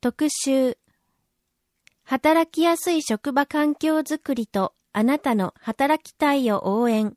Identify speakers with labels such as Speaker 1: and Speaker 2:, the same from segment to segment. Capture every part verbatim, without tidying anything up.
Speaker 1: 特集。働きやすい職場環境づくりとあなたの働きたいを応援。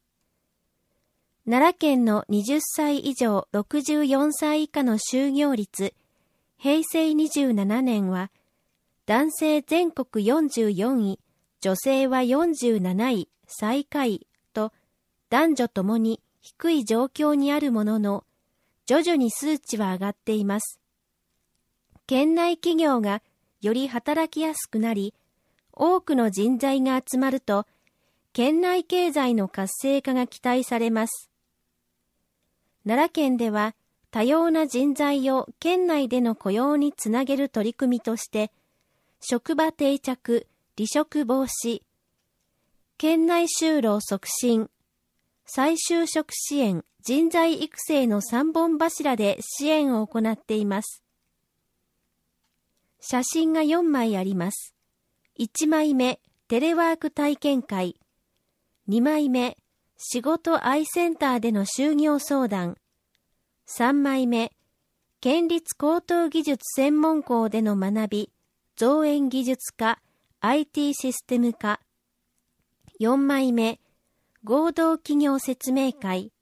Speaker 1: 奈良県のはたち以上ろくじゅうよんさい以下の就業率、へいせいにじゅうななねんは、男性全国よんじゅうよんい、女性はよんじゅうなない、最下位と、男女ともに低い状況にあるものの、徐々に数値は上がっています。県内企業がより働きやすくなり、多くの人材が集まると、県内経済の活性化が期待されます。奈良県では、多様な人材を県内での雇用につなげる取り組みとして、職場定着、離職防止、県内就労促進、再就職支援、人材育成の三本柱で支援を行っています。写真がよんまいあります。いちまいめ、テレワーク体験会。にまいめ、仕事アイセンターでの就業相談。さんまいめ、県立高等技術専門校での学び、造園技術科、アイティー システム科。よんまいめ、合同企業説明会。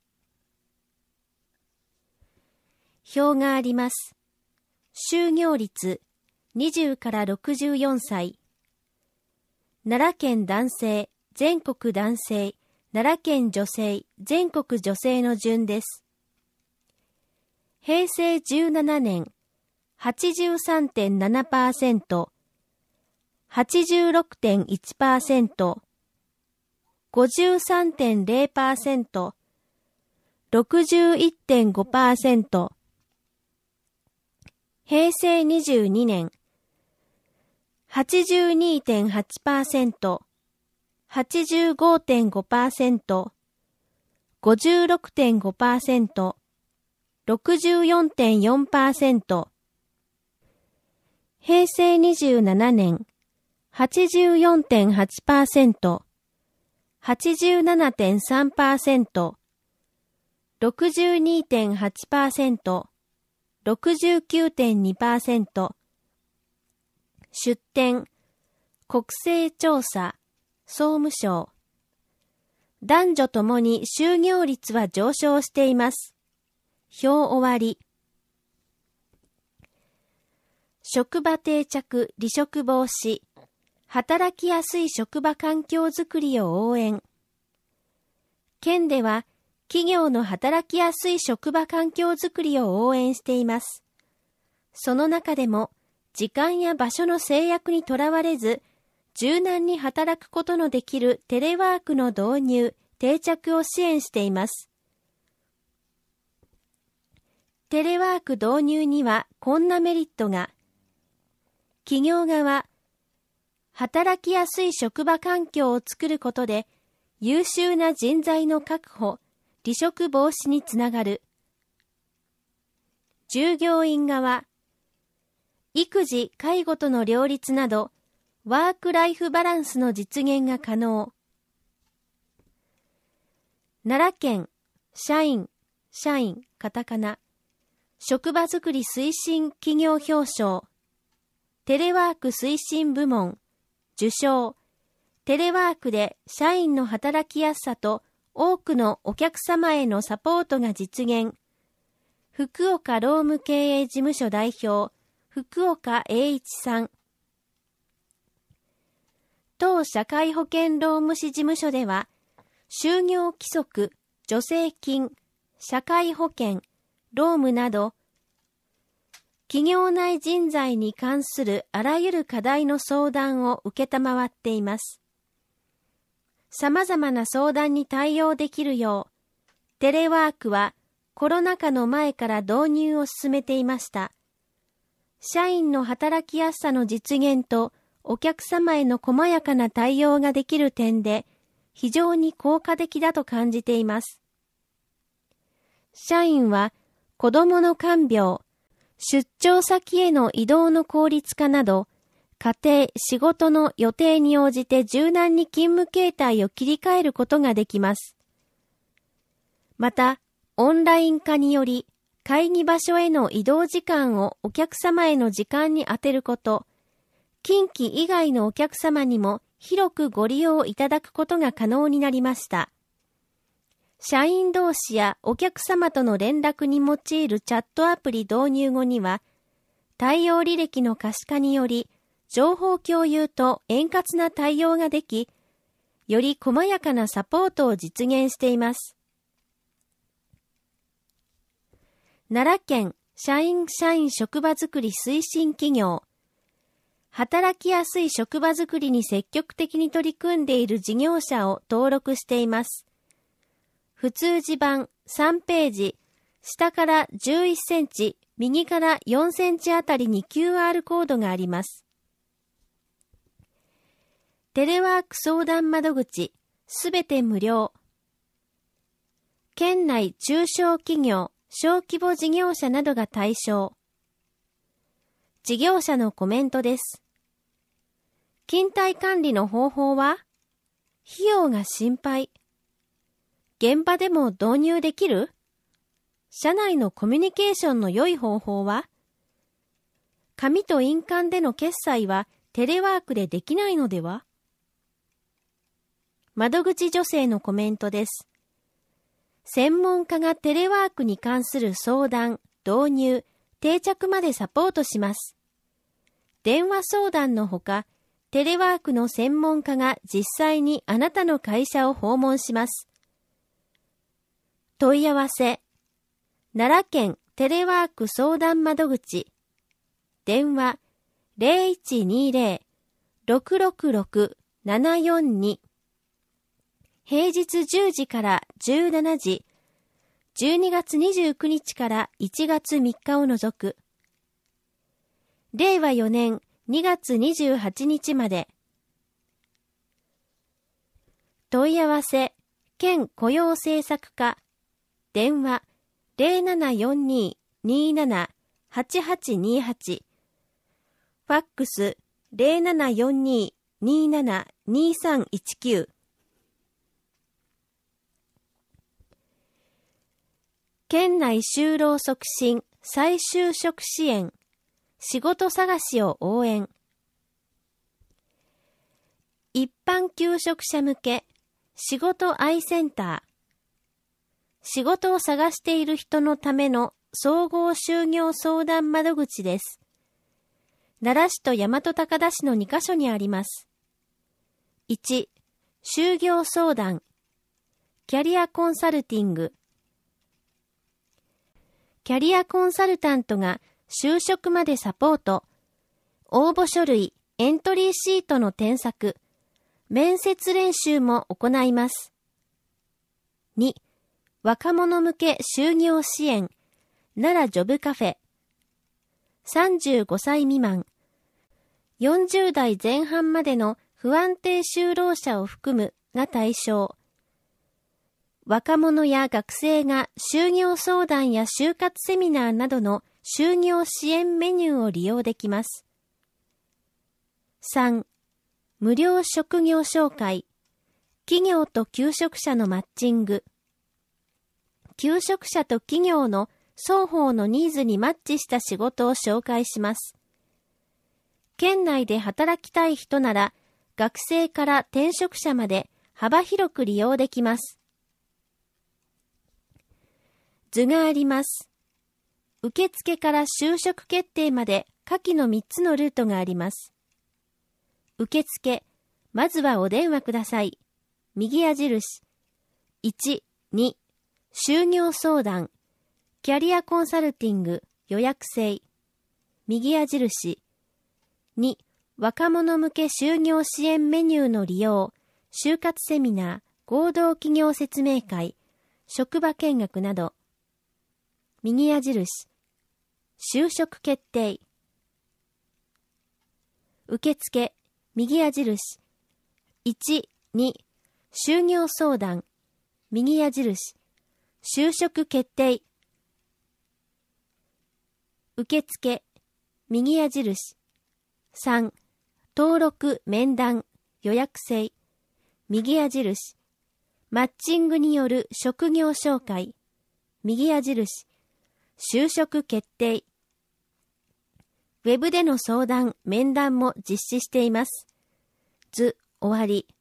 Speaker 1: 表があります。就業率、にじゅうからろくじゅうよんさい。奈良県男性、全国男性、奈良県女性、全国女性の順です。へいせいじゅうななねん、はちじゅうさんてんななパーセント、はちじゅうろくてんいちパーセント、ごじゅうさんてんゼロパーセント、ろくじゅういってんごパーセント、へいせいにじゅうにねん、はちじゅうにてんはちパーセント、はちじゅうごてんごパーセント、ごじゅうろくてんごパーセント、ろくじゅうよんてんよんパーセント、へいせいにじゅうななねん、はちじゅうよんてんはちパーセント、はちじゅうななてんさんパーセント、ろくじゅうにてんはちパーセント、ろくじゅうきゅうてんにパーセント、出典、国勢調査、総務省。男女ともに就業率は上昇しています。表終わり。職場定着、離職防止。働きやすい職場環境づくりを応援。県では、企業の働きやすい職場環境づくりを応援しています。その中でも、時間や場所の制約にとらわれず、柔軟に働くことのできるテレワークの導入、定着を支援しています。テレワーク導入にはこんなメリットが、企業側、働きやすい職場環境を作ることで、優秀な人材の確保、離職防止につながる。従業員側、育児・介護との両立など、ワークライフバランスの実現が可能。奈良県、社員、社員、カタカナ、職場づくり推進企業表彰、テレワーク推進部門、受賞、テレワークで社員の働きやすさと多くのお客様へのサポートが実現。福岡労務経営事務所代表、福岡栄一さん。当社会保険労務士事務所では、就業規則、助成金、社会保険、労務など、企業内人材に関するあらゆる課題の相談を受けたまわっています。様々な相談に対応できるよう、テレワークはコロナ禍の前から導入を進めていました。社員の働きやすさの実現とお客様への細やかな対応ができる点で非常に効果的だと感じています。社員は子どもの看病、出張先への移動の効率化など、家庭、仕事の予定に応じて柔軟に勤務形態を切り替えることができます。また、オンライン化により、 会議場所への移動時間をお客様への時間に充てること、近畿以外のお客様にも広くご利用いただくことが可能になりました。社員同士やお客様との連絡に用いるチャットアプリ導入後には、対応履歴の可視化により、情報共有と円滑な対応ができ、より細やかなサポートを実現しています。奈良県社員社員職場づくり推進企業。働きやすい職場づくりに積極的に取り組んでいる事業者を登録しています。普通地版さんページ、下からじゅういっセンチ、右からよんセンチあたりに キューアール コードがあります。テレワーク相談窓口、すべて無料。県内中小企業、小規模事業者などが対象。事業者のコメントです。勤怠管理の方法は？費用が心配。現場でも導入できる？社内のコミュニケーションの良い方法は？紙と印鑑での決済はテレワークでできないのでは？窓口女性のコメントです。専門家がテレワークに関する相談、導入、定着までサポートします。電話相談のほか、テレワークの専門家が実際にあなたの会社を訪問します。問い合わせ、奈良県テレワーク相談窓口、電話 ゼロいちにゼロ ろくろくろく ななよんに、平日じゅうじからじゅうしちじ、じゅうにがつにじゅうくにちからいちがつみっかを除く。れいわよねんにがつにじゅうはちにちまで。問い合わせ、県雇用政策課、電話 ゼロななよんに にーなな はちはちにはち、ファックス ゼロななよんに にーなな にーさんいちきゅう。県内就労促進再就職支援、仕事探しを応援。一般求職者向け仕事アイセンター。仕事を探している人のための総合就業相談窓口です。奈良市と大和高田市のにカ所にあります。いち、就業相談、キャリアコンサルティング。キャリアコンサルタントが就職までサポート、応募書類、エントリーシートの添削、面接練習も行います。に、若者向け就業支援、奈良ジョブカフェ。さんじゅうごさい未満、よんじゅうだいぜん半までの不安定就労者を含むが対象。若者や学生が就業相談や就活セミナーなどの就業支援メニューを利用できます。さん、無料職業紹介、企業と求職者のマッチング。求職者と企業の双方のニーズにマッチした仕事を紹介します。県内で働きたい人なら、学生から転職者まで幅広く利用できます。図があります。受付から就職決定まで下記のみっつのルートがあります。受付、まずはお電話ください。右矢印。いち、に、就業相談、キャリアコンサルティング、予約制。右矢印。に、若者向け就業支援メニューの利用、就活セミナー、合同企業説明会、職場見学など。右矢印。就職決定。受付、右矢印。いち、に、就業相談、右矢印。就職決定。受付、右矢印。さん、登録面談、予約制。右矢印。マッチングによる職業紹介。右矢印。 就職決定。ウェブでの相談、面談も実施しています。図、終わり。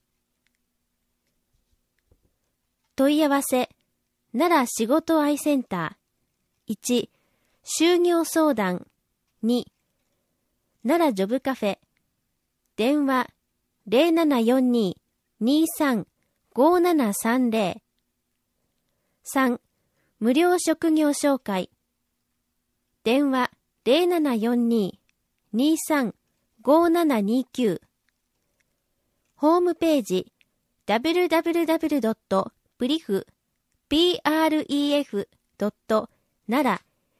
Speaker 1: 問い合わせ、奈良仕事愛センター。いち、就業相談。に、奈良ジョブカフェ。電話、ゼロななよんに にさん ごななさんゼロ。さん、無料職業紹介。電話、ゼロななよんに にさん ごななにきゅう。ホームページ、ダブリューダブリューダブリュードットプリフ プレフ ドットナラ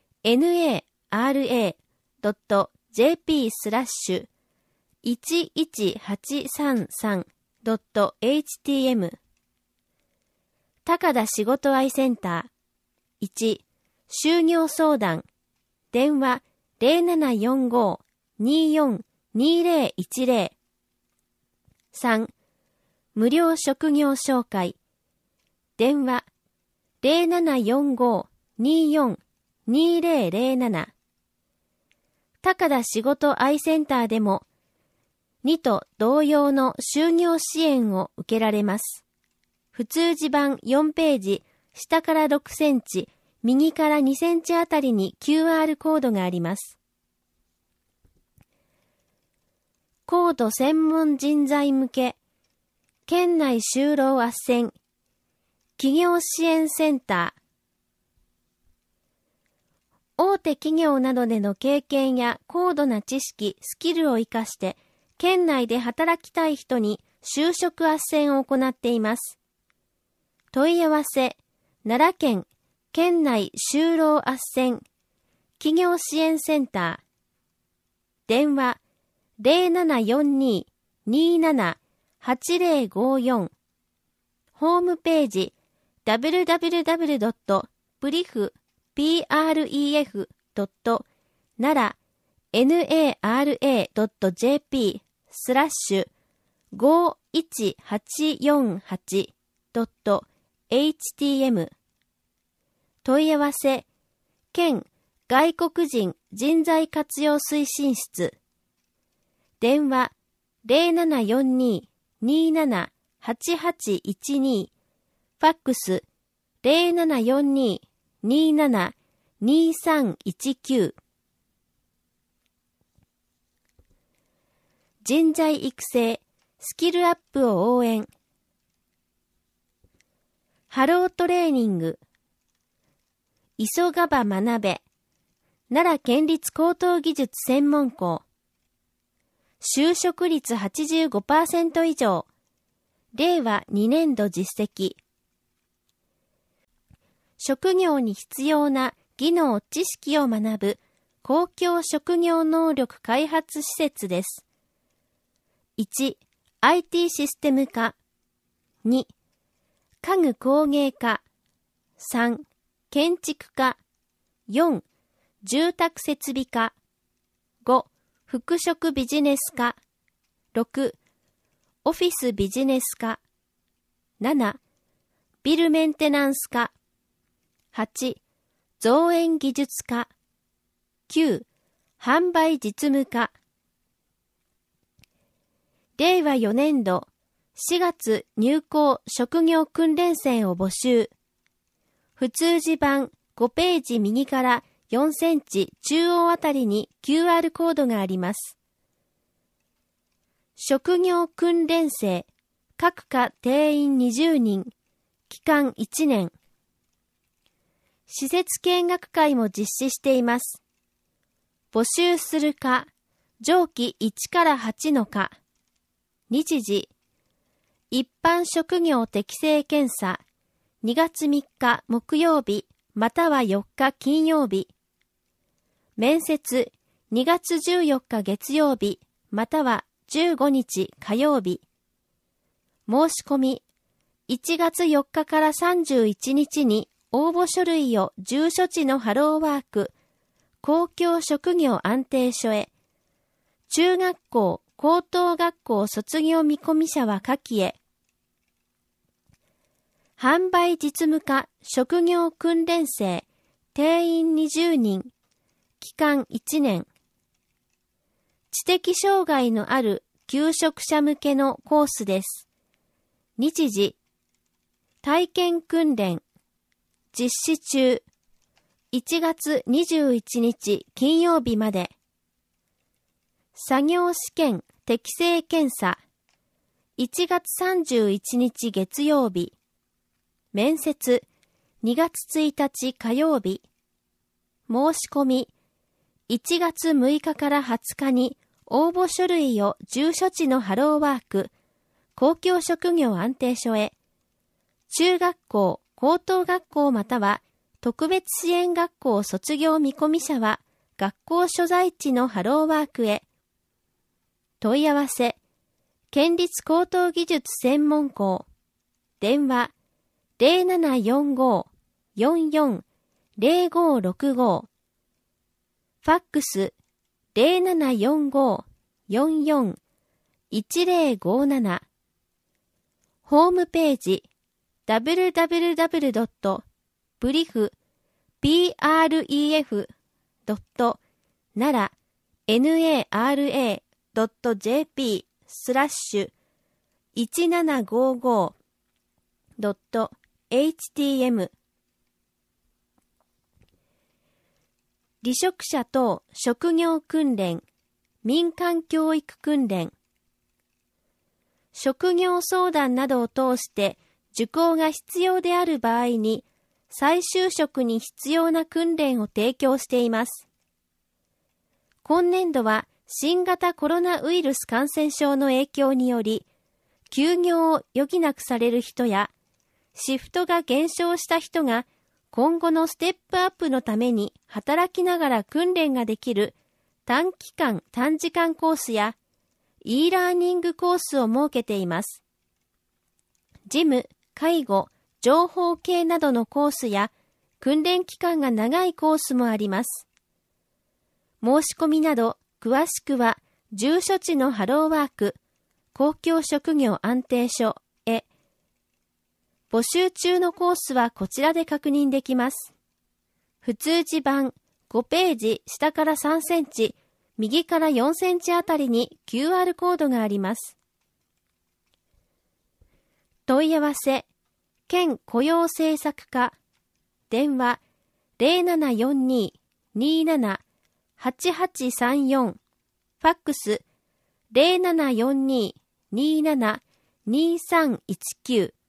Speaker 1: ドットジェーピー スラッシュいちいちはちさんさん ドットエイチティーエム 高田仕事愛センター。いち、就業相談。電話ゼロななよんご によん にゼロいちゼロ。さん、無料職業紹介。電話ゼロななよんご によん にゼロゼロなな。高田仕事愛センターでもにと同様の就業支援を受けられます。普通地盤よんページ、下からろくセンチ、右からにセンチあたりに キューアール コードがあります。高度専門人材向け、県内就労斡旋、企業支援センター。大手企業などでの経験や高度な知識、スキルを活かして、県内で働きたい人に就職斡旋を行っています。問い合わせ、奈良県県内就労斡旋企業支援センター。電話ゼロななよんに になな はちゼロごよん。ホームページ ダブリューダブリューダブリュードットプリフ ドットナラ ドットジェーピー スラッシュごいちはちよんはち ドットエイチティーエム。問い合わせ、県外国人人材活用推進室。電話ゼロななよんに になな はちはちいちに。ファックスゼロななよんに になな にさんいちきゅう。人材育成、スキルアップを応援。ハロートレーニング。急がば学べ。奈良県立高等技術専門校。就職率 はちじゅうごパーセント 以上。令和にねんど実績。職業に必要な技能・知識を学ぶ公共職業能力開発施設です。いち、アイティー システム科。に、家具工芸科。さん、建築科。よん、住宅設備科。ご、服飾ビジネス科。ろく、オフィスビジネス科。なな、ビルメンテナンス科。はち、造園技術科。きゅう、販売実務科。れいわよねんどしがつ入校職業訓練生を募集。普通地盤ごページ右からよんセンチ中央あたりに キューアール コードがあります。職業訓練生、各科定員にじゅうにん、期間いちねん。施設見学会も実施しています。募集する科、上記いちからはちの科。日時、一般職業適正検査、にがつみっか木曜日またはよっか金曜日。面接、にがつじゅうよっか月曜日またはじゅうごにち火曜日。申し込み、いちがつよっかからさんじゅういちにちに応募書類を住所地のハローワーク、公共職業安定所へ。中学校、高等学校卒業見込み者は下記へ。販売実務科職業訓練生、 定員にじゅうにん、期間いちねん。知的障害のある求職者向けのコースです。日時、体験訓練、実施中、いちがつにじゅういちにち金曜日まで。作業試験適性検査、いちがつさんじゅういちにち月曜日。面接、にがつついたち火曜日。申し込み、いちがつむいかからはつかに応募書類を住所地のハローワーク、公共職業安定所へ。中学校、高等学校または特別支援学校卒業見込み者は学校所在地のハローワークへ。問い合わせ、県立高等技術専門校。電話、ゼロななよんご よんよん ゼロごろくご。ファックス、ゼロななよんご よんよん いちゼロごなな。ホームページ、ダブリューダブリューダブリュー ドット ブリフ ナラ ドット ジェーピー スラッシュ いちななごご ドット エイチティーエム。 離職者等職業訓練、民間教育訓練。職業相談などを通して受講が必要である場合に再就職に必要な訓練を提供しています。今年度は新型コロナウイルス感染症の影響により休業を余儀なくされる人やシフトが減少した人が今後のステップアップのために働きながら訓練ができる短期間短時間コースやeラーニングコースを設けています。事務、介護、情報系などのコースや訓練期間が長いコースもあります。申し込みなど詳しくは住所地のハローワーク、公共職業安定所へ。募集中のコースはこちらで確認できます。普通字版ごページ下からさんセンチ、右からよんセンチあたりに キューアール コードがあります。問い合わせ、県雇用政策課、電話ゼロななよんに になな はちはちさんよん、ファックスゼロななよんに になな にさんいちきゅう。